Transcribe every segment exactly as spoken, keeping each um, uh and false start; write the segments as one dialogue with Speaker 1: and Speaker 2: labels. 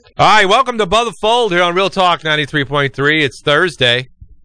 Speaker 1: All right, welcome to Above the Fold here on Real Talk ninety-three point three. It's Thursday.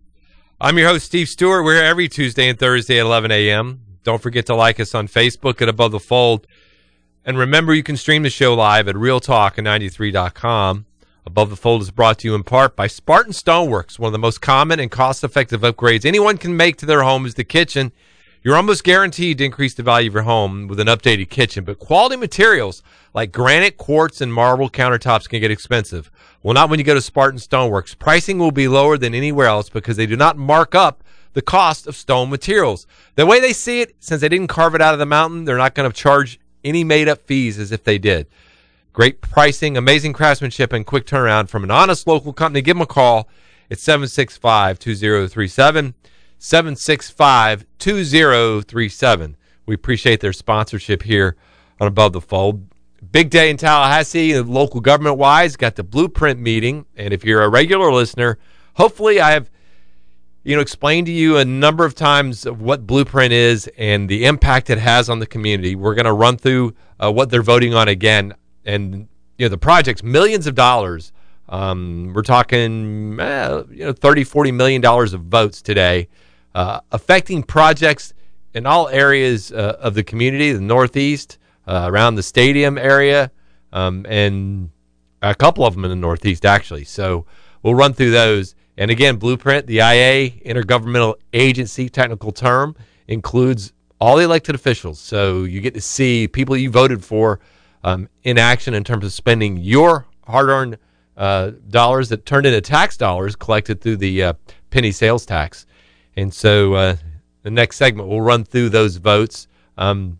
Speaker 1: I'm your host, Steve Stewart. We're here every Tuesday and Thursday at eleven a.m. Don't forget to like us on Facebook at Above the Fold. And remember, you can stream the show live at real talk ninety-three dot com. Above the Fold is brought to you in part by Spartan Stoneworks. One of the most common and cost-effective upgrades anyone can make to their home is the kitchen. You're almost guaranteed to increase the value of your home with an updated kitchen, but quality materials like granite, quartz, and marble countertops can get expensive. Well, not when you go to Spartan Stoneworks. Pricing will be lower than anywhere else because they do not mark up the cost of stone materials. The way they see it, since they didn't carve it out of the mountain, they're not going to charge any made-up fees as if they did. Great pricing, amazing craftsmanship, and quick turnaround from an honest local company. Give them a call at seven six five, two zero three seven. seven six five, two zero three seven. We appreciate their sponsorship here on Above the Fold. Big day in Tallahassee, local government-wise. Got the Blueprint meeting, and if you're a regular listener, hopefully I have you know, explained to you a number of times of what Blueprint is and the impact it has on the community. We're going to run through uh, what they're voting on again, and you know the project's millions of dollars. Um, we're talking eh, you know thirty, forty million dollars of votes today. Uh, affecting projects in all areas uh, of the community, the Northeast, uh, around the stadium area, um, and a couple of them in the Northeast, actually. So we'll run through those. And again, Blueprint, the I A, intergovernmental agency, technical term, includes all the elected officials. So you get to see people you voted for um, in action in terms of spending your hard-earned uh, dollars that turned into tax dollars collected through the uh, penny sales tax. And so uh, the next segment, we'll run through those votes. Um,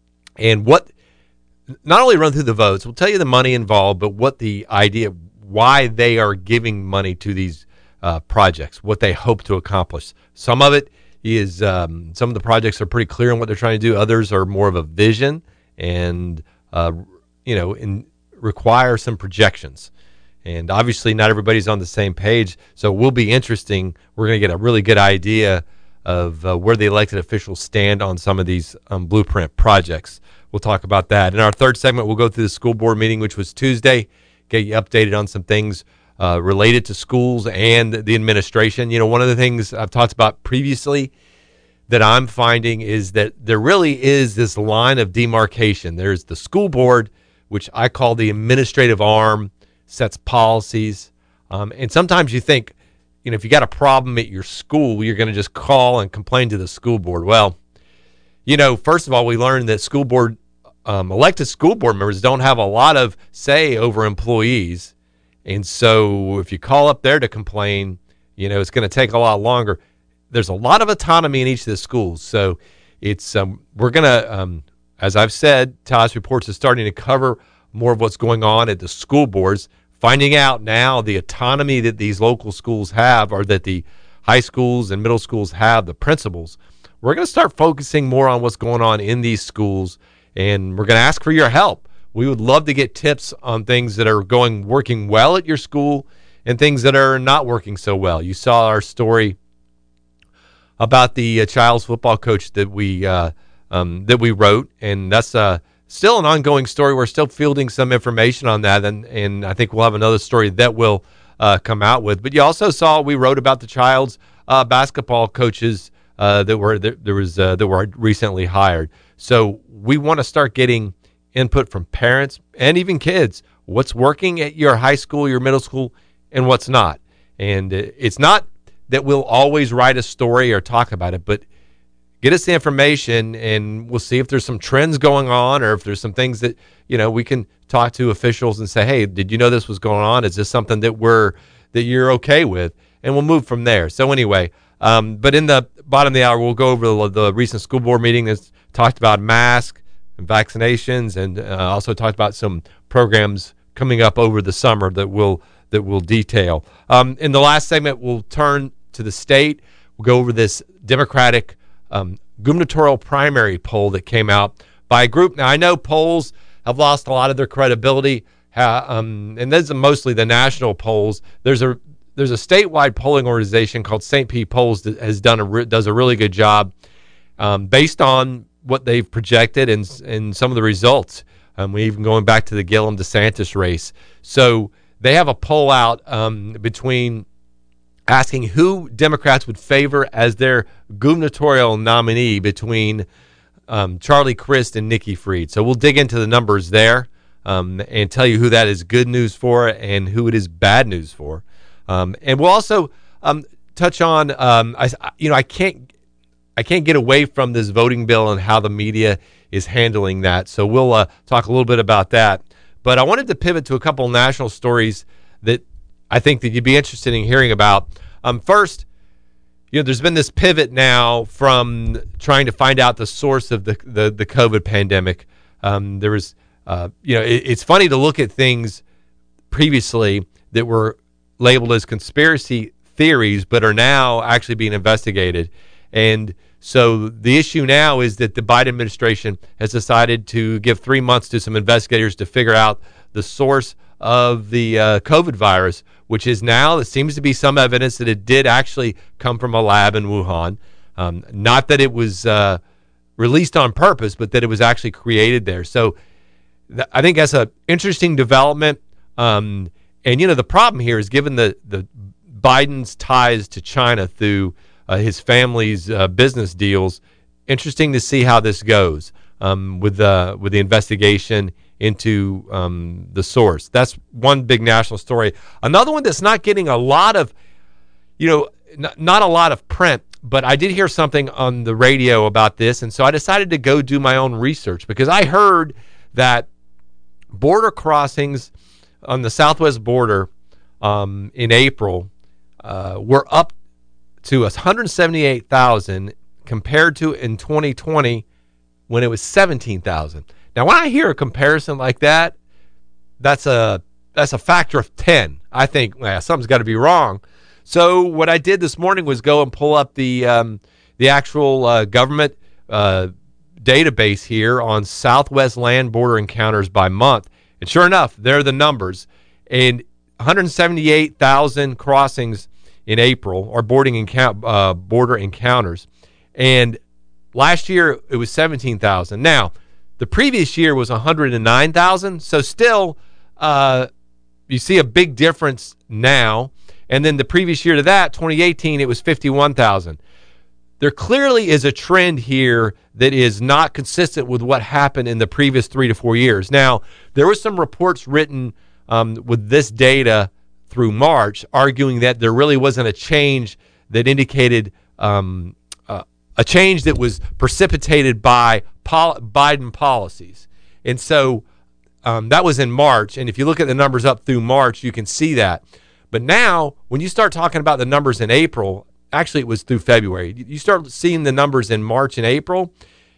Speaker 1: and what, not only run through the votes, we'll tell you the money involved, but what the idea, why they are giving money to these uh, projects, what they hope to accomplish. Some of it is, um, some of the projects are pretty clear on what they're trying to do. Others are more of a vision and, uh, you know, in, require some projections. And obviously not everybody's on the same page, so it will be interesting. We're going to get a really good idea of uh, where the elected officials stand on some of these um, Blueprint projects. We'll talk about that. In our third segment, we'll go through the school board meeting, which was Tuesday, get you updated on some things uh, related to schools and the administration. You know, one of the things I've talked about previously that I'm finding is that there really is this line of demarcation. There's the school board, which I call the administrative arm, sets policies. Um, and sometimes you think, you know, if you got a problem at your school, you're going to just call and complain to the school board. Well, you know, first of all, we learned that school board, um, elected school board members don't have a lot of say over employees. And so if you call up there to complain, you know, it's going to take a lot longer. There's a lot of autonomy in each of the schools. So it's, um, we're going to, um, as I've said, Tallahassee Reports is starting to cover more of what's going on at the school boards, finding out now the autonomy that these local schools have, or that the high schools and middle schools have, the principals. We're going to start focusing more on what's going on in these schools, and we're going to ask for your help. We would love to get tips on things that are going working well at your school and things that are not working so well. You saw our story about the uh, child's football coach that we uh, um, that we wrote, and that's uh still an ongoing story. We're still fielding some information on that, and, and I think we'll have another story that we'll uh, come out with. But you also saw we wrote about the child's uh, basketball coaches uh, that were that there was uh, that were recently hired. So we want to start getting input from parents and even kids. What's working at your high school, your middle school, and what's not. And it's not that we'll always write a story or talk about it, but get us the information, and we'll see if there's some trends going on, or if there's some things that, you know, we can talk to officials and say, hey, did you know this was going on? Is this something that we're that you're okay with? And we'll move from there. So anyway, um, but in the bottom of the hour, we'll go over the, the recent school board meeting that's talked about masks and vaccinations, and uh, also talked about some programs coming up over the summer that we'll that we'll detail. Um, in the last segment, we'll turn to the state. We'll go over this Democratic Um, gubernatorial primary poll that came out by a group. Now, I know polls have lost a lot of their credibility, uh, um, and those are mostly the national polls. There's a there's a statewide polling organization called Saint Pete Polls that has done a re- does a really good job um, based on what they've projected and and some of the results. Um, we even going back to the Gillum DeSantis race. So they have a poll out um, between asking who Democrats would favor as their gubernatorial nominee between um, Charlie Crist and Nikki Fried. So we'll dig into the numbers there um, and tell you who that is good news for and who it is bad news for. Um, and we'll also um, touch on, um, I, you know, I can't, I can't get away from this voting bill and how the media is handling that. So we'll uh, talk a little bit about that. But I wanted to pivot to a couple of national stories that I think that you'd be interested in hearing about. Um, first, you know, there's been this pivot now from trying to find out the source of the the, the COVID pandemic. Um, there was, uh, you know, it, it's funny to look at things previously that were labeled as conspiracy theories, but are now actually being investigated. And so the issue now is that the Biden administration has decided to give three months to some investigators to figure out the source of the uh, COVID virus, which is now, there seems to be some evidence that it did actually come from a lab in Wuhan. Um, not that it was uh, released on purpose, but that it was actually created there. So th- I think that's an interesting development. Um, and, you know, the problem here is given the, the Biden's ties to China through uh, his family's uh, business deals, interesting to see how this goes um, with, uh, with the investigation into um, the source. That's one big national story. Another one that's not getting a lot of, you know, n- not a lot of print, but I did hear something on the radio about this, and so I decided to go do my own research because I heard that border crossings on the southwest border um, in April uh, were up to one hundred seventy-eight thousand compared to in twenty twenty when it was seventeen thousand. Now, when I hear a comparison like that, that's a that's a factor of ten. I think well, something's got to be wrong. So what I did this morning was go and pull up the um, the actual uh, government uh, database here on Southwest land border encounters by month. And sure enough, there are the numbers. And one hundred seventy-eight thousand crossings in April, or boarding encou- uh, border encounters. And last year, it was seventeen thousand. Now, the previous year was one hundred nine thousand, so still uh, you see a big difference now. And then the previous year to that, twenty eighteen, it was fifty-one thousand. There clearly is a trend here that is not consistent with what happened in the previous three to four years. Now, there were some reports written um, with this data through March arguing that there really wasn't a change that indicated um, uh, a change that was precipitated by pol- Biden policies. And so um, that was in March. And if you look at the numbers up through March, you can see that. But now, when you start talking about the numbers in April, actually it was through February, you start seeing the numbers in March and April.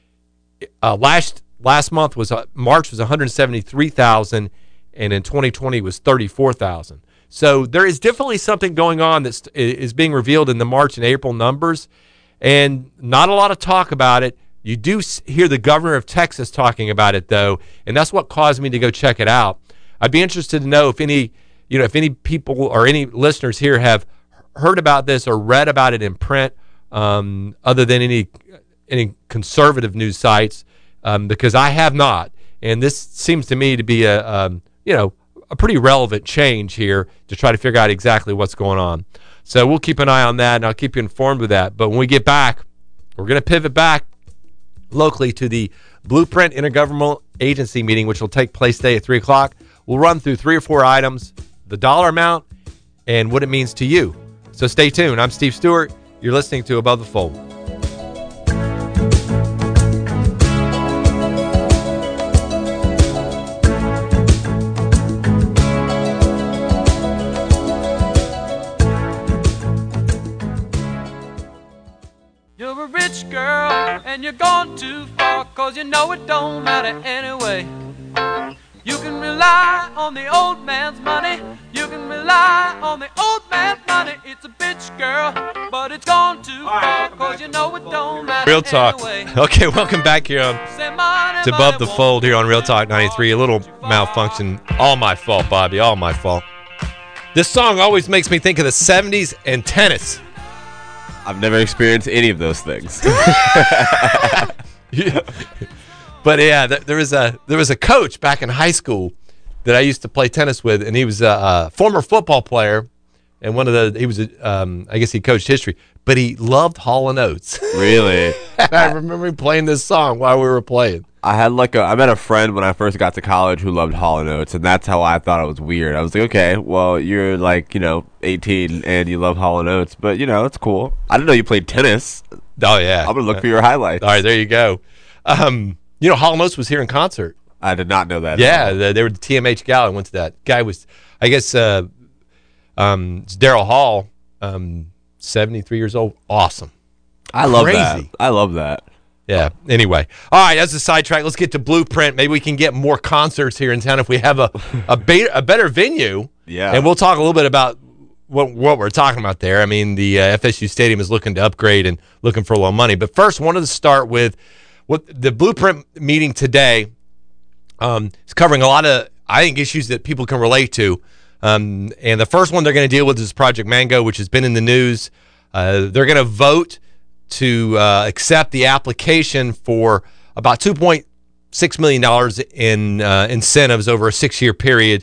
Speaker 1: Uh, last last month was uh, March was one hundred seventy-three thousand, and in twenty twenty was thirty-four thousand. So there is definitely something going on that is being revealed in the March and April numbers, and not a lot of talk about it. You do hear the governor of Texas talking about it, though, and that's what caused me to go check it out. I'd be interested to know if any, you know, if any people or any listeners here have heard about this or read about it in print, um, other than any any conservative news sites, um, because I have not, and this seems to me to be a um, you know. a pretty relevant change here to try to figure out exactly what's going on. So we'll keep an eye on that, and I'll keep you informed with that. But when we get back, we're going to pivot back locally to the Blueprint Intergovernmental Agency meeting, which will take place today at three o'clock. We'll run through three or four items, the dollar amount, and what it means to you. So stay tuned. I'm Steve Stewart. You're listening to Above the Fold.
Speaker 2: You're a rich girl and you're gone too far, 'cause you know it don't matter anyway. You can rely on the old man's money. You can rely on the old man's money. It's a bitch girl, but it's gone too far, 'cause you know it don't matter
Speaker 1: Real Talk.
Speaker 2: anyway.
Speaker 1: Okay, welcome back here on
Speaker 2: Say money,
Speaker 1: to Above the
Speaker 2: money
Speaker 1: Fold here on Real
Speaker 2: won't
Speaker 1: Talk ninety-three. A little malfunction. All my fault, Bobby. All my fault. This song always makes me think of the seventies and tennis.
Speaker 3: I've never experienced any of those things.
Speaker 1: Yeah. But yeah, th- there was a there was a coach back in high school that I used to play tennis with, and he was a, a former football player, and one of the he was a, um, I guess he coached history, but he loved Hall and Oates.
Speaker 3: Really?
Speaker 1: I remember him playing this song while we were playing.
Speaker 3: I had like a I met a friend when I first got to college who loved Hall and Oates, and that's how I thought it was weird. I was like, okay, well, you're like, you know, eighteen and you love Hall and Oates, but you know, it's cool. I didn't know you played tennis.
Speaker 1: Oh yeah,
Speaker 3: I'm gonna look for your highlights.
Speaker 1: All right, there you go. Um, you know, Hall and Oates was here in concert.
Speaker 3: I did not know that.
Speaker 1: Yeah, the, they were the T M H Gala. I went to that. Guy was, I guess, uh, um, it's Daryl Hall, um, seventy-three years old. Awesome.
Speaker 3: I love
Speaker 1: Crazy.
Speaker 3: that. I love that.
Speaker 1: Yeah. Anyway, all right. That's a sidetrack. Let's get to Blueprint. Maybe we can get more concerts here in town if we have a a, be- a better venue.
Speaker 3: Yeah.
Speaker 1: And we'll talk a little bit about what what we're talking about there. I mean, the uh, F S U Stadium is looking to upgrade and looking for a little money. But first, wanted to start with what the Blueprint meeting today. Um, is covering a lot of, I think, issues that people can relate to. Um, and the first one they're going to deal with is Project Mango, which has been in the news. Uh, they're going to vote to uh, accept the application for about two point six million dollars in uh, incentives over a six-year period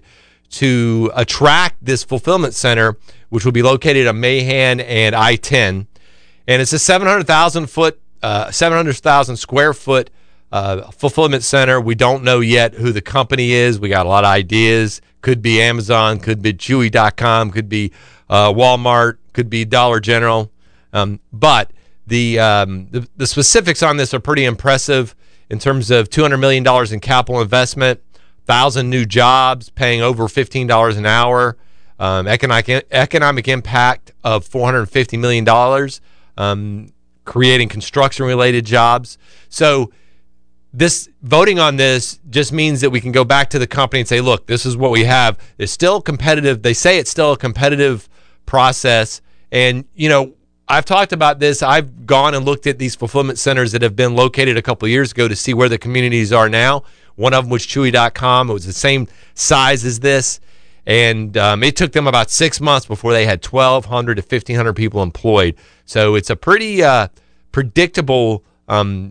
Speaker 1: to attract this fulfillment center, which will be located on Mahan and I ten. And it's a seven hundred thousand foot, uh, seven hundred thousand square foot uh, fulfillment center. We don't know yet who the company is. We got a lot of ideas. Could be Amazon, could be Chewy dot com, could be uh, Walmart, could be Dollar General. Um, but the, um, the the specifics on this are pretty impressive in terms of two hundred million dollars in capital investment, one thousand new jobs, paying over fifteen dollars an hour, um, economic economic impact of four hundred fifty million dollars, um, creating construction-related jobs. So this voting on this just means that we can go back to the company and say, look, this is what we have. It's still competitive. They say it's still a competitive process. And, you know, I've talked about this. I've gone and looked at these fulfillment centers that have been located a couple of years ago to see where the communities are now. One of them was Chewy dot com. It was the same size as this. And um, it took them about six months before they had twelve hundred to fifteen hundred people employed. So it's a pretty uh, predictable um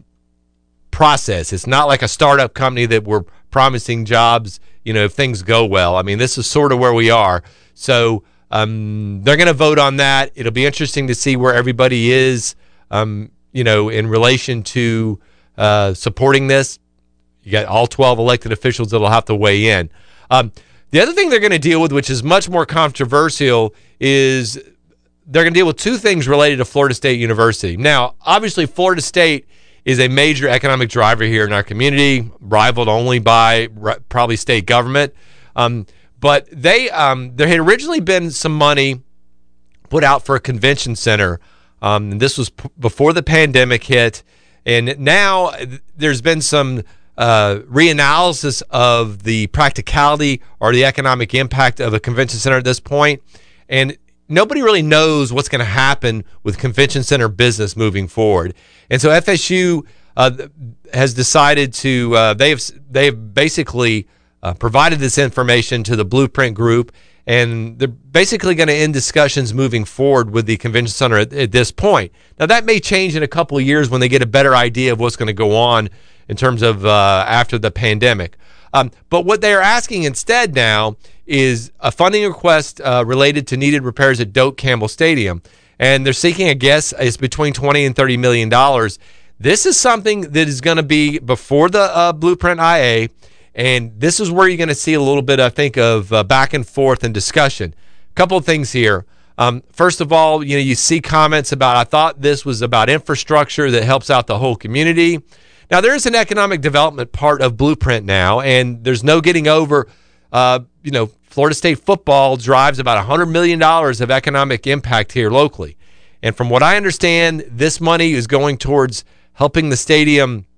Speaker 1: process. It's not like a startup company that we're promising jobs, you know, if things go well. I mean, this is sort of where we are. So um, they're going to vote on that. It'll be interesting to see where everybody is, um, you know, in relation to uh, supporting this. You got all twelve elected officials that'll have to weigh in. Um, the other thing they're going to deal with, which is much more controversial, is they're going to deal with two things related to Florida State University. Now, obviously, Florida State is a major economic driver here in our community, rivaled only by r- probably state government. Um, but they um, there had originally been some money put out for a convention center. Um, and this was p- before the pandemic hit. And now th- there's been some uh, reanalysis of the practicality or the economic impact of a convention center at this point. And nobody really knows what's going to happen with convention center business moving forward. And so F S U uh, has decided to, uh, they've they've basically uh, provided this information to the Blueprint Group, and they're basically going to end discussions moving forward with the convention center at, at this point. Now, that may change in a couple of years when they get a better idea of what's going to go on in terms of uh, after the pandemic. Um, but what they are asking instead now is a funding request uh, related to needed repairs at Doak Campbell Stadium. And they're seeking a guess is between twenty and thirty million dollars. This is something that is going to be before the uh, Blueprint I A, and this is where you're going to see a little bit, I think, of uh, back and forth and discussion. A couple of things here. Um, first of all, you know, you see comments about, I thought this was about infrastructure that helps out the whole community. Now, there is an economic development part of Blueprint now, and there's no getting over, uh, you know, Florida State football drives about one hundred million dollars of economic impact here locally. And from what I understand, this money is going towards helping the stadium,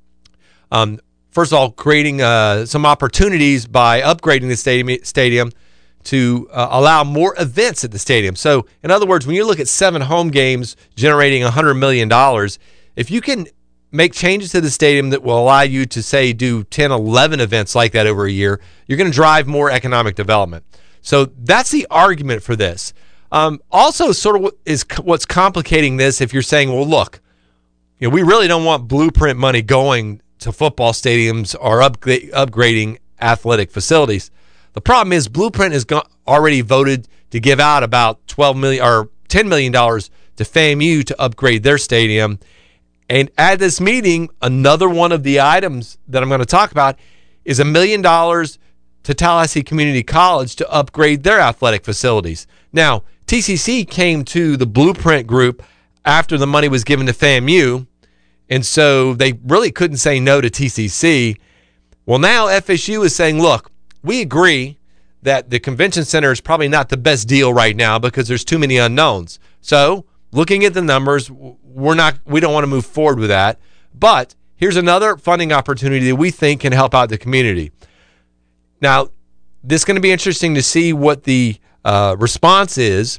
Speaker 1: um, first of all, creating uh, some opportunities by upgrading the stadium, stadium to uh, allow more events at the stadium. So, in other words, when you look at seven home games generating one hundred million dollars, if you can make changes to the stadium that will allow you to, say, do ten, eleven events like that over a year, you're going to drive more economic development. So that's the argument for this. Um, also, sort of what is what's complicating this, if you're saying, well, look, you know, we really don't want Blueprint money going to football stadiums or upgra- upgrading athletic facilities. The problem is Blueprint has go- already voted to give out about twelve million dollars or ten million dollars to FAMU to upgrade their stadium. And at this meeting, another one of the items that I'm going to talk about is a million dollars to Tallahassee Community College to upgrade their athletic facilities. Now, T C C came to the Blueprint group after the money was given to FAMU, and so they really couldn't say no to T C C. Well, now F S U is saying, look, we agree that the convention center is probably not the best deal right now because there's too many unknowns. So, looking at the numbers, we're not we don't want to move forward with that. But here's another funding opportunity that we think can help out the community. Now, this is going to be interesting to see what the uh, response is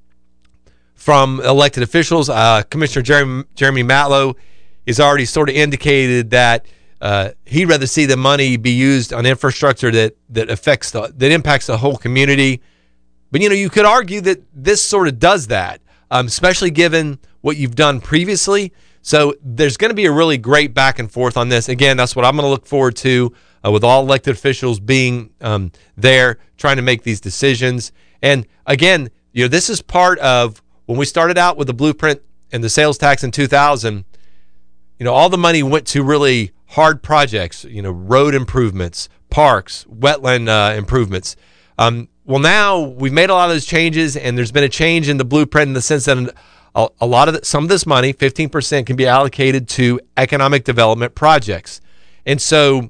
Speaker 1: from elected officials. Uh, Commissioner Jeremy, Jeremy Matlow has already sort of indicated that uh, he'd rather see the money be used on infrastructure that that affects the that impacts the whole community. But you know, you could argue that this sort of does that, um, especially given what you've done previously. So there's going to be a really great back and forth on this. Again, that's what I'm going to look forward to. Uh, with all elected officials being um, there trying to make these decisions. And again, you know, this is part of when we started out with the Blueprint and the sales tax in two thousand, you know, all the money went to really hard projects, you know, road improvements, parks, wetland uh, improvements. Um, well, now we've made a lot of those changes, and there's been a change in the Blueprint in the sense that a, a lot of the, some of this money, fifteen percent, can be allocated to economic development projects. And so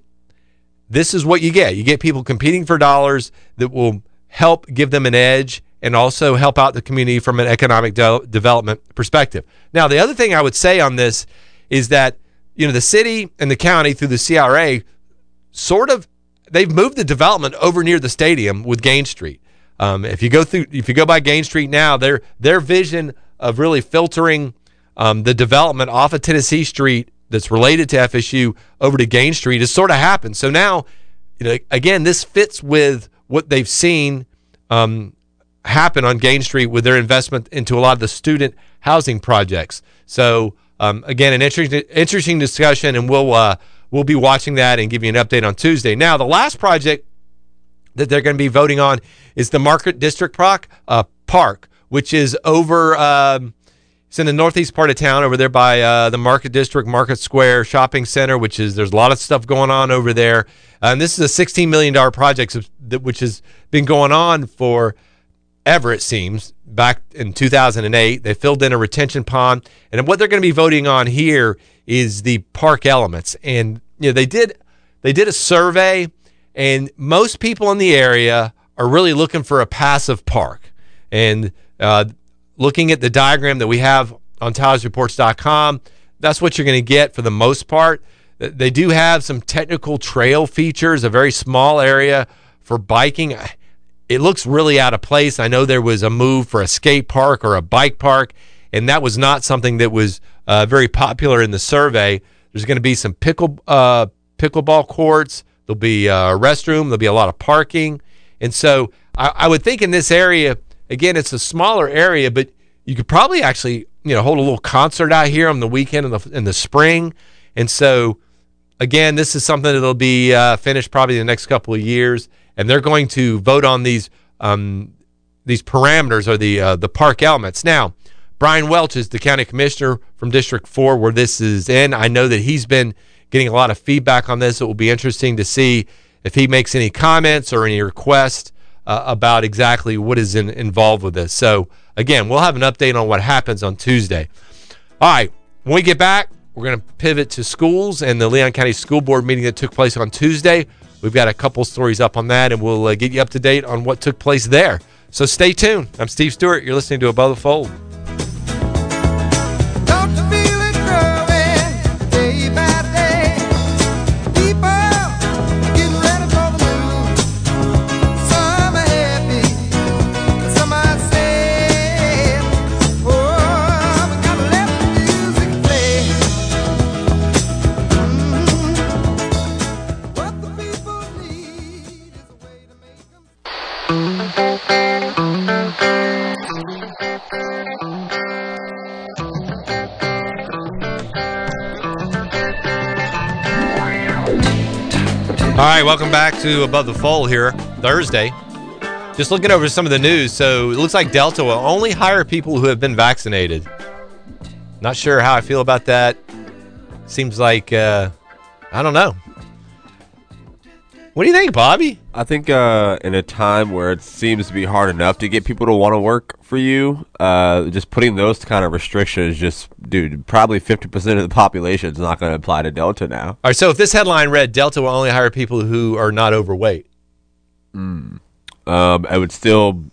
Speaker 1: this is what you get. You get people competing for dollars that will help give them an edge and also help out the community from an economic de- development perspective. Now, the other thing I would say on this is that, you know, the city and the county through the C R A sort of, they've moved the development over near the stadium with Gain Street. Um, if you go through, if you go by Gain Street now, their their vision of really filtering um, the development off of Tennessee Street that's related to F S U over to Gain Street has sort of happened. So now, you know, again, this fits with what they've seen um, happen on Gain Street with their investment into a lot of the student housing projects. So um, again, an interesting interesting discussion, and we'll uh, we'll be watching that and give you an update on Tuesday. Now, the last project that they're going to be voting on is the Market District Park, uh, Park, which is over. Um, It's in the northeast part of town over there by uh, the Market District, Market Square Shopping Center, which is, there's a lot of stuff going on over there. Uh, and this is a sixteen million dollars project which has been going on for ever, it seems, back in two thousand eight. They filled in a retention pond. And what they're going to be voting on here is the park elements. And, you know, they did, they did a survey, and most people in the area are really looking for a passive park. And, uh, looking at the diagram that we have on Towers Reports dot com, that's what you're going to get for the most part. They do have some technical trail features, a very small area for biking. It looks really out of place. I know there was a move for a skate park or a bike park, and that was not something that was uh, very popular in the survey. There's going to be some pickle uh, pickleball courts. There'll be a restroom. There'll be a lot of parking. And so I, I would think in this area, again, it's a smaller area, but you could probably actually, you know, hold a little concert out here on the weekend in the in the spring. And so, again, this is something that'll be uh, finished probably in the next couple of years, and they're going to vote on these um, these parameters or the uh, the park elements. Now, Brian Welch is the county commissioner from District four, where this is in. I know that he's been getting a lot of feedback on this. It will be interesting to see if he makes any comments or any requests Uh, about exactly what is in, involved with this. So, again, we'll have an update on what happens on Tuesday. All right, when we get back, we're going to pivot to schools and the Leon County School Board meeting that took place on Tuesday. We've got a couple stories up on that, and we'll uh, get you up to date on what took place there. So stay tuned. I'm Steve Stewart. You're listening to Above the Fold.
Speaker 4: Don't you feel it growing day by day? People getting ready for the move. Some are happy, some are sad. Oh, we gotta let the music play. Mm-hmm. What the people need is a way to make them.
Speaker 1: All All right, welcome back to Above the Fold here, Thursday. Just looking over some of the news. So it looks like Delta will only hire people who have been vaccinated. Not sure how I feel about that. Seems like, uh, I don't know. What do you think, Bobby?
Speaker 3: I think uh, in a time where it seems to be hard enough to get people to want to work for you, uh, just putting those kind of restrictions, just, dude, probably fifty percent of the population is not going to apply to Delta now.
Speaker 1: All right, so if this headline read, Delta will only hire people who are not overweight.
Speaker 3: Mm. Um, I would still...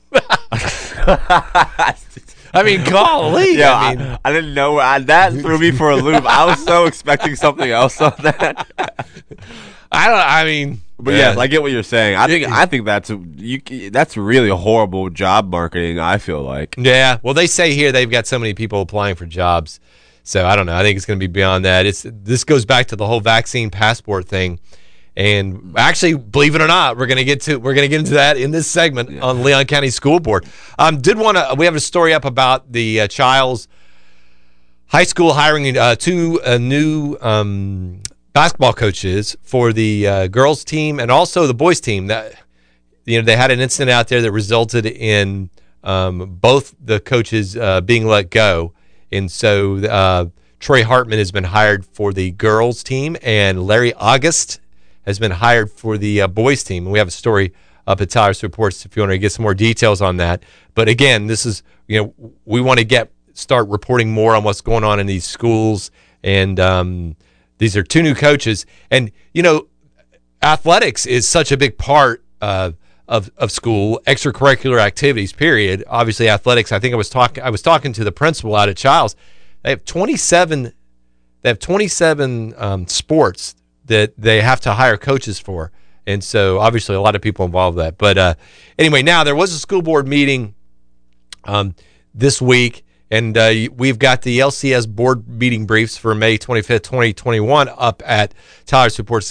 Speaker 1: I mean, golly.
Speaker 3: Yeah,
Speaker 1: I mean,
Speaker 3: I, I didn't know. I, that threw me for a loop. I was so expecting something else on that.
Speaker 1: I don't, I mean...
Speaker 3: But yeah. yes, I get what you're saying. I think I think that's a, you. That's really a horrible job marketing. I feel like.
Speaker 1: Yeah. Well, they say here they've got so many people applying for jobs, so I don't know. I think it's going to be beyond that. It's this goes back to the whole vaccine passport thing, and actually, believe it or not, we're going to get to we're going to get into that in this segment yeah. on Leon County School Board. Um, did want to we have a story up about the uh, Childs High School hiring uh, two uh, new. Um, basketball coaches for the uh, girls team and also the boys team. That you know they had an incident out there that resulted in um, both the coaches uh, being let go, and so uh, Troy Hartman has been hired for the girls team, and Larry August has been hired for the uh, boys team. And we have a story up at Tyler's Reports if you want to get some more details on that. But again, this is you know we want to get start reporting more on what's going on in these schools and. Um, These are two new coaches. And, you know, athletics is such a big part uh, of of school, extracurricular activities, period. Obviously, athletics, I think I was talking I was talking to the principal out at Childs. They have twenty-seven they have twenty-seven um, sports that they have to hire coaches for. And so, obviously, a lot of people involved in that. But uh, anyway, now there was a school board meeting um, this week. And uh, we've got the L C S board meeting briefs for May twenty-fifth, twenty twenty-one up at Tyler's Reports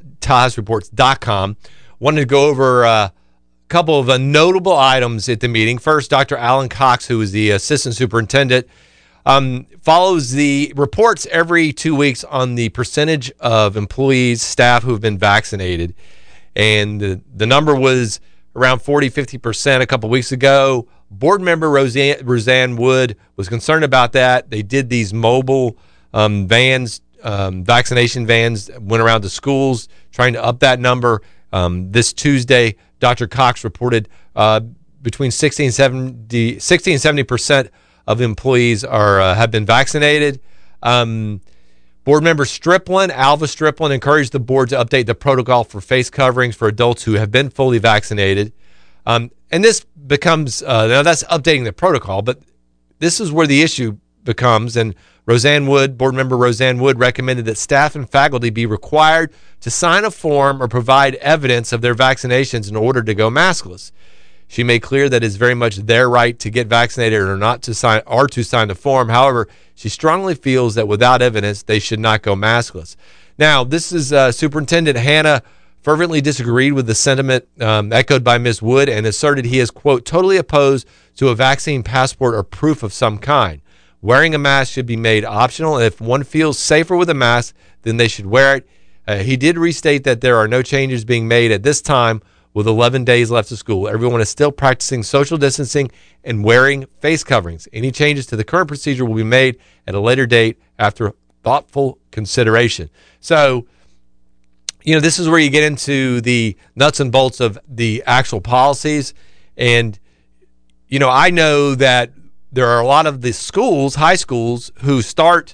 Speaker 1: dot com. Wanted to go over uh, a couple of uh, notable items at the meeting. First, Doctor Alan Cox, who is the assistant superintendent, um, follows the reports every two weeks on the percentage of employees, staff who have been vaccinated. And the, the number was around forty, fifty percent a couple weeks ago. Board member Roseanne, Roseanne Wood was concerned about that. They did these mobile um, vans, um, vaccination vans, went around to schools trying to up that number. Um, this Tuesday, Doctor Cox reported uh, between sixty and seventy, sixty and seventy percent of employees are uh, have been vaccinated. Um, board member Striplin, Alva Striplin, encouraged the board to update the protocol for face coverings for adults who have been fully vaccinated. Um, and this becomes, uh, now that's updating the protocol, but this is where the issue becomes. And Roseanne Wood, board member Roseanne Wood, recommended that staff and faculty be required to sign a form or provide evidence of their vaccinations in order to go maskless. She made clear that it's very much their right to get vaccinated or not to sign or to sign the form. However, she strongly feels that without evidence, they should not go maskless. Now, this is uh, Superintendent Hannah fervently disagreed with the sentiment um, echoed by Miz Wood and asserted he is, quote, totally opposed to a vaccine passport or proof of some kind. Wearing a mask should be made optional, and if one feels safer with a mask, then they should wear it. Uh, he did restate that there are no changes being made at this time with eleven days left of school. Everyone is still practicing social distancing and wearing face coverings. Any changes to the current procedure will be made at a later date after thoughtful consideration. So, you know, this is where you get into the nuts and bolts of the actual policies. And, you know, I know that there are a lot of the schools, high schools, who start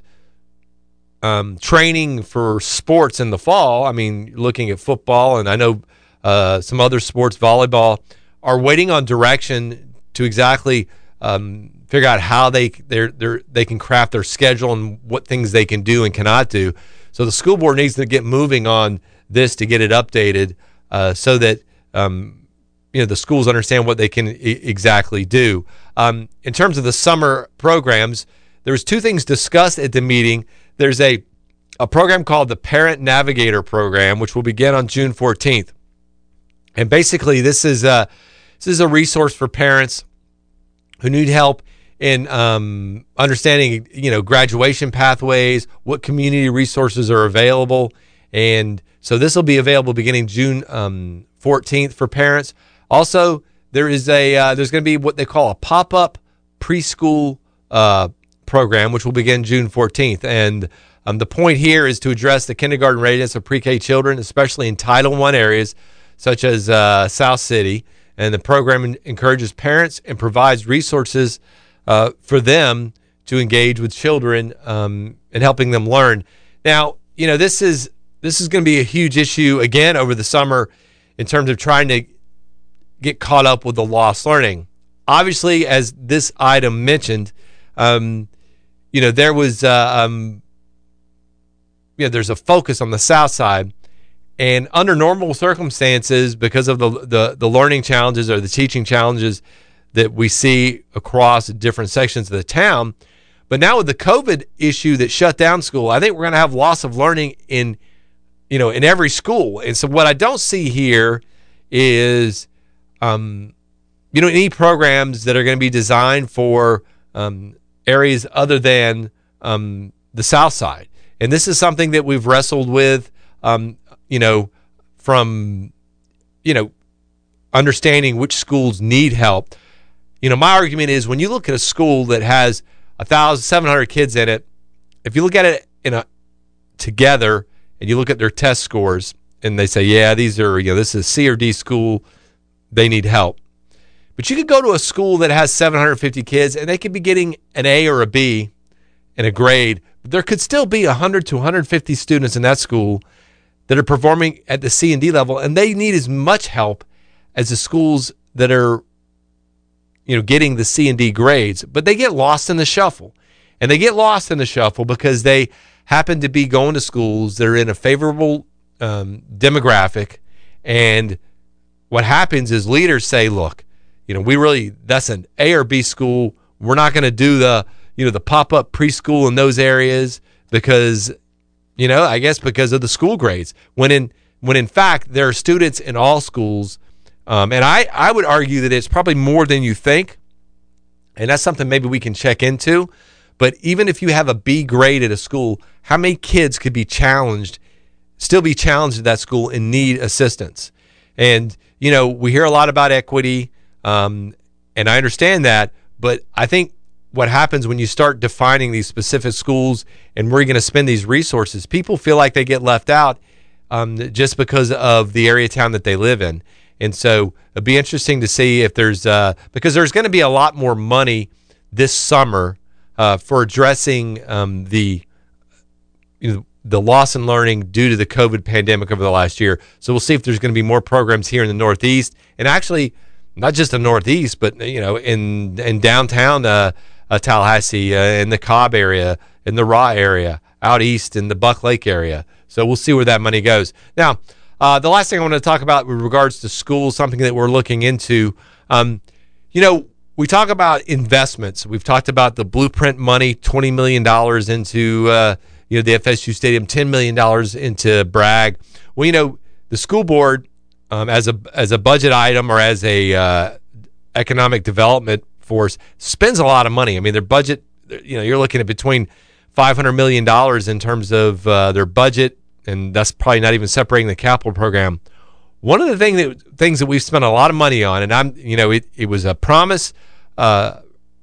Speaker 1: um, training for sports in the fall. I mean, looking at football, and I know uh, some other sports, volleyball, are waiting on direction to exactly um, figure out how they they're, they're, they can craft their schedule and what things they can do and cannot do. So the school board needs to get moving on this to get it updated uh, so that um, you know the schools understand what they can I- exactly do. Um, in terms of the summer programs, there was two things discussed at the meeting. There's a a program called the Parent Navigator Program, which will begin on June fourteenth. And basically, this is a, this is a resource for parents who need help in um, understanding, you know, graduation pathways, what community resources are available, and So this will be available beginning June um, fourteenth for parents. Also, there is a uh, there's going to be what they call a pop-up preschool uh, program, which will begin June fourteenth. And um, the point here is to address the kindergarten readiness of pre-K children, especially in Title one areas such as uh, South City. And the program encourages parents and provides resources uh, for them to engage with children um, and helping them learn. Now, you know, this is this is going to be a huge issue again over the summer in terms of trying to get caught up with the lost learning. Obviously, as this item mentioned, um, you know, there was uh, um, you know, there's a focus on the South Side. And under normal circumstances, because of the, the the learning challenges or the teaching challenges that we see across different sections of the town, but now with the COVID issue that shut down school, I think we're going to have loss of learning in, you know, in every school. And so what I don't see here is, um, you know, any programs that are going to be designed for um, areas other than um, the South Side. And this is something that we've wrestled with. Um, you know, from, you know, understanding which schools need help. You know, my argument is when you look at a school that has one thousand seven hundred kids in it, if you look at it in a together and you look at their test scores and they say, yeah, these are, you know, this is a C or D school, they need help. But you could go to a school that has seven hundred fifty kids and they could be getting an A or a B in a grade, but there could still be one hundred to one hundred fifty students in that school that are performing at the C and D level, and they need as much help as the schools that are, you know, getting the C and D grades, but they get lost in the shuffle. And they get lost in the shuffle because they happen to be going to schools that are in a favorable um, demographic, and what happens is leaders say, look, you know, we really, that's an A or B school. We're not going to do the, you know, the pop-up preschool in those areas because, you know, I guess because of the school grades. When in when in fact there are students in all schools, um, and I, I would argue that it's probably more than you think, and that's something maybe we can check into. But even if you have a B grade at a school, how many kids could be challenged, still be challenged at that school and need assistance? And, you know, we hear a lot about equity, um, and I understand that, but I think what happens when you start defining these specific schools and where you're going to spend these resources, people feel like they get left out um, just because of the area of town that they live in. And so it'd be interesting to see if there's, uh, because there's going to be a lot more money this summer uh, for addressing um, the, you know, the loss in learning due to the COVID pandemic over the last year. So we'll see if there's going to be more programs here in the Northeast, and actually not just the Northeast, but, you know, in, in downtown uh, Uh, Tallahassee, uh, in the Cobb area, in the Raw area, out east in the Buck Lake area. So we'll see where that money goes. Now, uh, the last thing I want to talk about with regards to schools, something that we're looking into, um, you know, we talk about investments. We've talked about the blueprint money, twenty million dollars into, uh, you know, the F S U Stadium, ten million dollars into Bragg. Well, you know, the school board, um, as a as a budget item or as a uh, economic development force, spends a lot of money. I mean, their budget, you know, you're looking at between five hundred million dollars in terms of uh, their budget, and that's probably not even separating the capital program. One of the thing that, things that we've spent a lot of money on, and I'm, you know, it, it was a promise uh,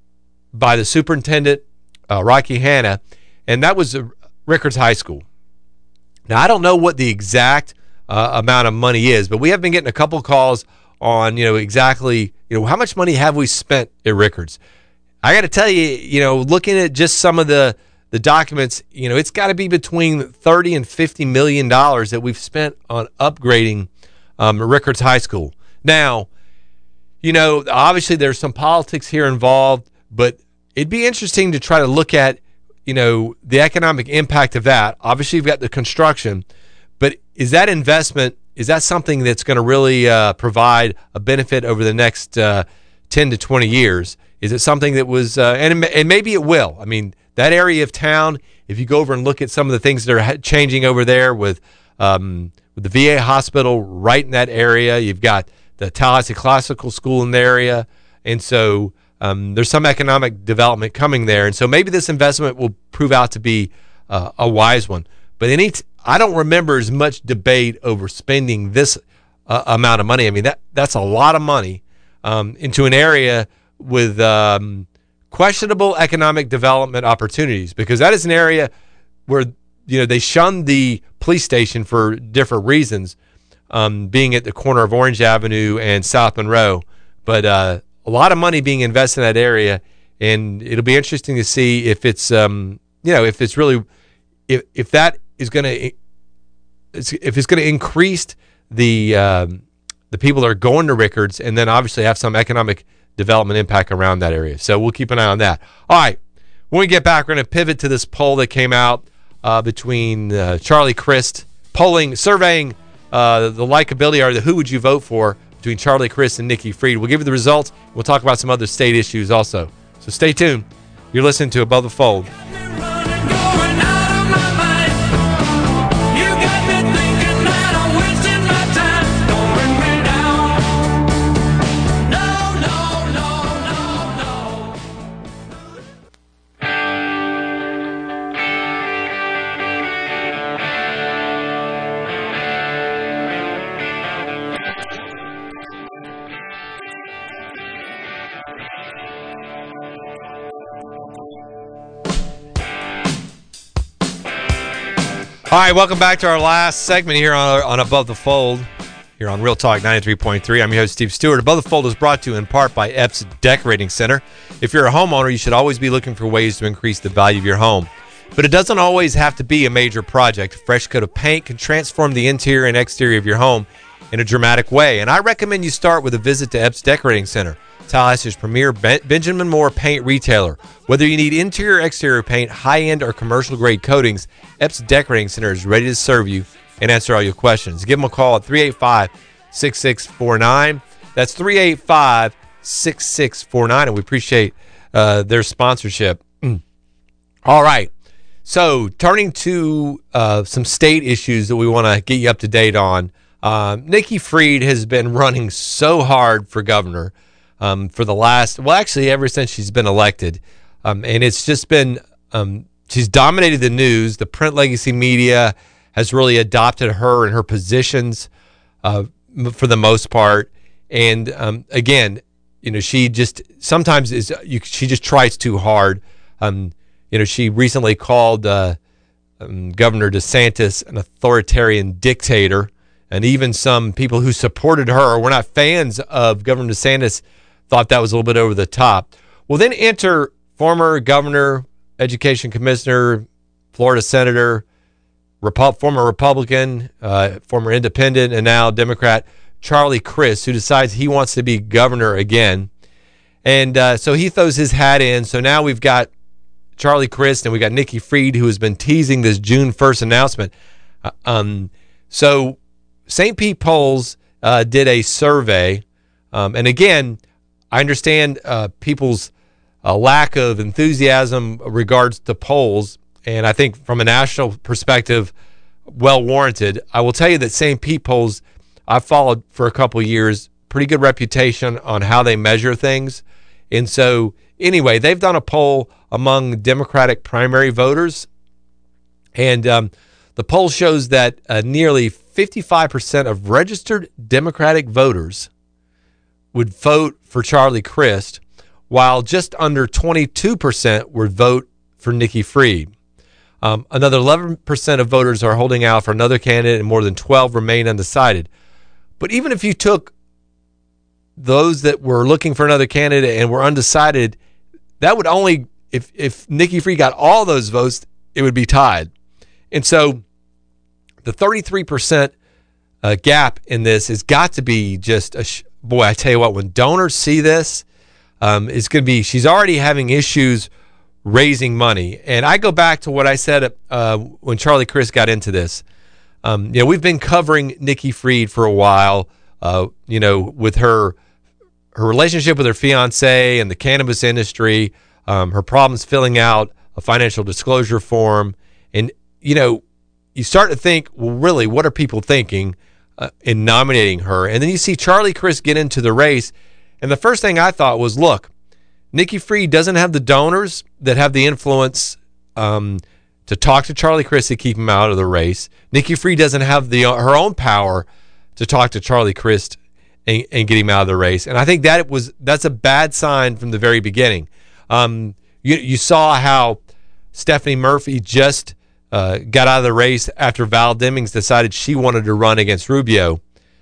Speaker 1: by the superintendent, uh, Rocky Hanna, and that was uh, Rickards High School. Now, I don't know what the exact uh, amount of money is, but we have been getting a couple calls on, you know, exactly, you know, how much money have we spent at Rickards? I got to tell you, you know, looking at just some of the, the documents, you know, it's got to be between thirty and fifty million dollars that we've spent on upgrading um, Rickards High School. Now, you know, obviously there's some politics here involved, but it'd be interesting to try to look at, you know, the economic impact of that. Obviously, you've got the construction, but is that investment, is that something that's going to really uh, provide a benefit over the next uh, ten to twenty years? Is it something that was, uh, and, and maybe it will. I mean, that area of town, if you go over and look at some of the things that are changing over there with, um, with the V A hospital right in that area, you've got the Tallahassee Classical School in the area, and so um, there's some economic development coming there, and so maybe this investment will prove out to be uh, a wise one. But any, t- I don't remember as much debate over spending this uh, amount of money. I mean, that that's a lot of money um, into an area with um, questionable economic development opportunities, because that is an area where, you know, they shunned the police station for different reasons, um, being at the corner of Orange Avenue and South Monroe. But uh, a lot of money being invested in that area, and it'll be interesting to see if it's, um, you know, if it's really, if if that is going to, if it's going to increase the um, the people that are going to Rickards, and then obviously have some economic development impact around that area. So we'll keep an eye on that. All right, when we get back, we're going to pivot to this poll that came out uh, between uh, Charlie Crist, polling, surveying uh, the likability, or the who would you vote for between Charlie Crist and Nikki Fried. We'll give you the results. We'll talk about some other state issues also. So stay tuned. You're listening to Above the Fold. All right, welcome back to our last segment here on, on Above the Fold, here on Real Talk ninety-three point three. I'm your host, Steve Stewart. Above the Fold is brought to you in part by Epps Decorating Center. If you're a homeowner, you should always be looking for ways to increase the value of your home. But it doesn't always have to be a major project. A fresh coat of paint can transform the interior and exterior of your home in a dramatic way. And I recommend you start with a visit to Epps Decorating Center, Tallahassee's premier Benjamin Moore paint retailer. Whether you need interior or exterior paint, high-end or commercial-grade coatings, Epps Decorating Center is ready to serve you and answer all your questions. Give them a call at three eight five, six six four nine. That's three eight five, six six four nine, and we appreciate uh, their sponsorship. All right. So turning to uh, some state issues that we want to get you up to date on. Um, Nikki Fried has been running so hard for governor um, for the last, well, actually ever since she's been elected. Um, and it's just been, um, she's dominated the news. The print legacy media has really adopted her and her positions uh, for the most part. And um, again, you know, she just sometimes is, you, she just tries too hard. Um, you know, she recently called uh, um, Governor DeSantis an authoritarian dictator. And even some people who supported her, were not fans of Governor DeSantis, thought that was a little bit over the top. Well, then enter former governor, education commissioner, Florida senator, Repu- former Republican, uh, former independent, and now Democrat, Charlie Crist, who decides he wants to be governor again. And uh, so he throws his hat in. So now we've got Charlie Crist and we got Nikki Fried, who has been teasing this June first announcement. Uh, um, so Saint Pete Polls uh, did a survey. Um, and again, I understand uh, people's uh, lack of enthusiasm regards to polls. And I think from a national perspective, well warranted. I will tell you that Saint Pete Polls, I've followed for a couple of years, pretty good reputation on how they measure things. And so anyway, they've done a poll among Democratic primary voters. And um, the poll shows that uh, nearly fifty-five percent of registered Democratic voters would vote for Charlie Crist, while just under twenty-two percent would vote for Nikki Fried. Um, another eleven percent of voters are holding out for another candidate, and more than twelve remain undecided. But even if you took those that were looking for another candidate and were undecided, that would only, if, if Nikki Fried got all those votes, it would be tied. And so the thirty-three percent uh, gap in this has got to be just a, sh- boy, I tell you what, when donors see this, um, it's going to be, she's already having issues raising money. And I go back to what I said uh, when Charlie Crist got into this. Um, you know, we've been covering Nikki Fried for a while, uh, you know, with her her relationship with her fiance and the cannabis industry, um, her problems filling out a financial disclosure form. And, you know, you start to think, well, really, what are people thinking uh, in nominating her? And then you see Charlie Crist get into the race. And the first thing I thought was, look, Nikki Fried doesn't have the donors that have the influence um, to talk to Charlie Crist to keep him out of the race. Nikki Fried doesn't have the her own power to talk to Charlie Crist and, and get him out of the race. And I think that it was that's a bad sign from the very beginning. Um, you, you saw how Stephanie Murphy just uh, got out of the race after Val Demings decided she wanted to run against Rubio.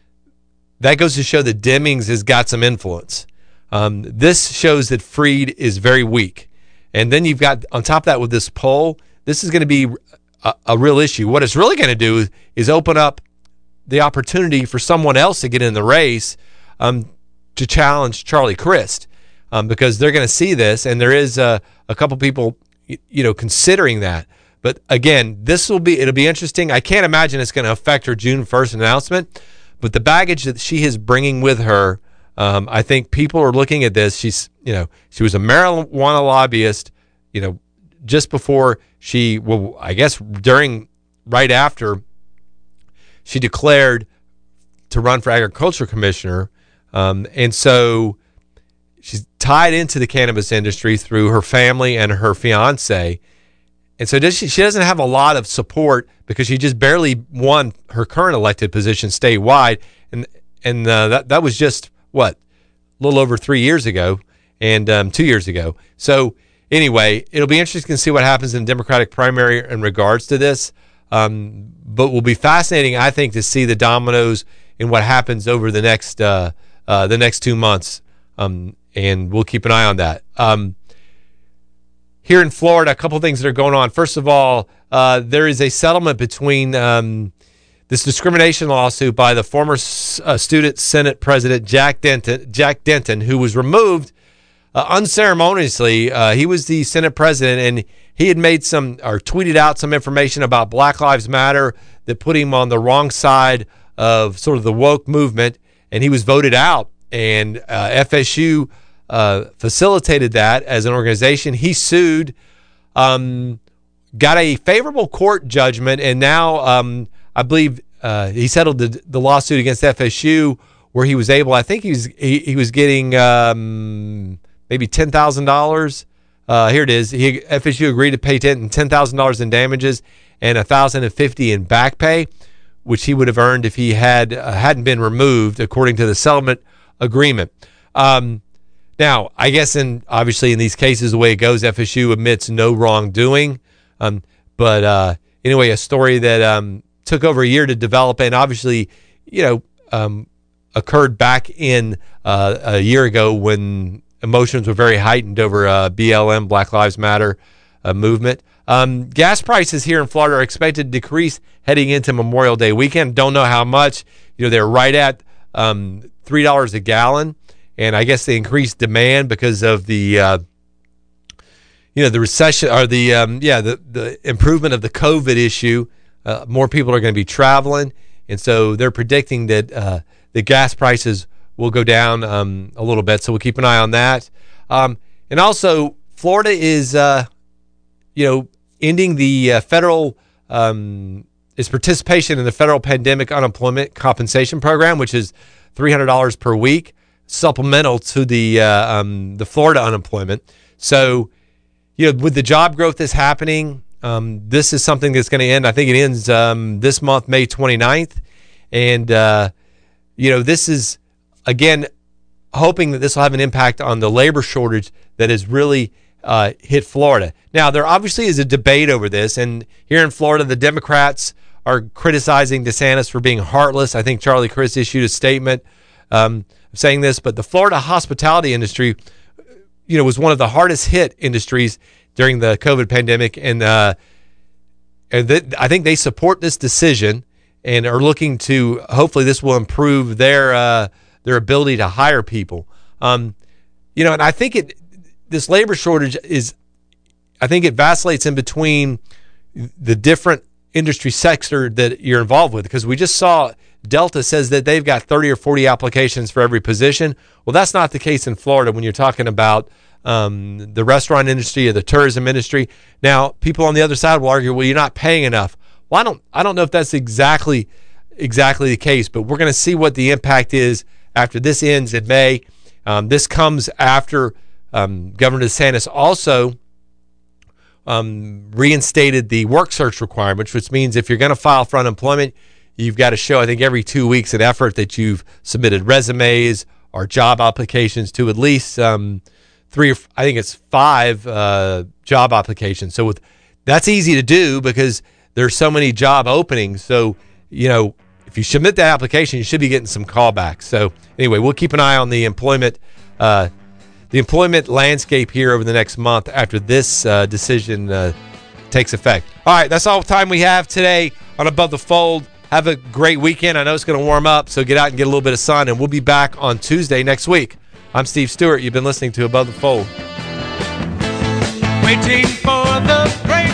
Speaker 1: That goes to show that Demings has got some influence. Um, this shows that Fried is very weak. And then you've got, on top of that, with this poll, this is going to be a, a real issue. What it's really going to do is open up the opportunity for someone else to get in the race um, to challenge Charlie Crist, um, because they're going to see this, and there is a, a couple people, you know, considering that. But again, this will be it'll be interesting. I can't imagine it's going to affect her June first announcement, but the baggage that she is bringing with her, um, I think people are looking at this. She's, you know, she was a marijuana lobbyist, you know, just before she, well, I guess during, right after she declared to run for agriculture commissioner. Um, and so she's tied into the cannabis industry through her family and her fiance. And so does she, she doesn't have a lot of support because she just barely won her current elected position statewide. And and uh, that, that was just, what, a little over three years ago and um, two years ago. So anyway, it'll be interesting to see what happens in the Democratic primary in regards to this. Um, but will be fascinating, I think, to see the dominoes in what happens over the next uh, uh, the next two months. Um, and we'll keep an eye on that. Um, here in Florida, a couple of things that are going on. First of all, uh, there is a settlement between um, this discrimination lawsuit by the former uh, student Senate President Jack Denton, Jack Denton, who was removed uh, unceremoniously. Uh, he was the Senate president, and he had made some or tweeted out some information about Black Lives Matter that put him on the wrong side of sort of the woke movement, and he was voted out. And uh, F S U uh, facilitated that as an organization. He sued, um, got a favorable court judgment, and now um, I believe uh, he settled the, the lawsuit against F S U, where he was able. I think he was he, he was getting um, maybe ten thousand dollars. Uh, here it is. He, F S U agreed to pay ten thousand dollars in damages and one thousand fifty dollars in back pay, which he would have earned if he had uh, hadn't been removed, according to the settlement agreement. Um, now, I guess in obviously in these cases, the way it goes, F S U admits no wrongdoing. Um, but uh, anyway, a story that um, took over a year to develop, and obviously, you know, um, occurred back in uh, a year ago when emotions were very heightened over uh, B L M, Black Lives Matter uh, movement. Um, gas prices here in Florida are expected to decrease heading into Memorial Day weekend. Don't know how much. You know, they're right at um, three dollars a gallon, and I guess they increased demand because of the, uh, you know, the recession or the, um, yeah, the the improvement of the COVID issue. Uh, more people are going to be traveling, and so they're predicting that uh, the gas prices will go down um, a little bit. So we'll keep an eye on that. Um, and also, Florida is, uh, you know, ending the uh, federal um, its participation in the federal pandemic unemployment compensation program, which is three hundred dollars per week, supplemental to the uh, um, the Florida unemployment. So, you know, with the job growth that's happening, um, this is something that's going to end. I think it ends um, this month, May twenty-ninth. And, uh, you know, this is, again, hoping that this will have an impact on the labor shortage that has really uh, hit Florida. Now, there obviously is a debate over this. And here in Florida, the Democrats are criticizing DeSantis for being heartless. I think Charlie Crist issued a statement um, saying this, but the Florida hospitality industry, you know, was one of the hardest hit industries during the COVID pandemic. And, uh, and th- I think they support this decision and are looking to, hopefully this will improve their, uh, their ability to hire people. Um, you know, and I think it, this labor shortage is, I think it vacillates in between the different industry sector that you're involved with, because we just saw Delta says that they've got thirty or forty applications for every position. Well, that's not the case in Florida when you're talking about um, the restaurant industry or the tourism industry. Now, people on the other side will argue, well, you're not paying enough. Well, I don't, I don't know if that's exactly, exactly the case, but we're going to see what the impact is after this ends in May. Um, this comes after um, Governor DeSantis also um, reinstated the work search requirements, which means if you're going to file for unemployment, you've got to show, I think, every two weeks an effort that you've submitted resumes or job applications to at least um, three or I think it's five uh, job applications. So with that's easy to do because there's so many job openings. So, you know, if you submit that application, you should be getting some callbacks. So anyway, we'll keep an eye on the employment uh, the employment landscape here over the next month after this uh, decision uh, takes effect. All right, that's all the time we have today on Above the Fold. Have a great weekend. I know it's going to warm up, so get out and get a little bit of sun, and we'll be back on Tuesday next week. I'm Steve Stewart. You've been listening to Above the Fold.
Speaker 2: Waiting for the break.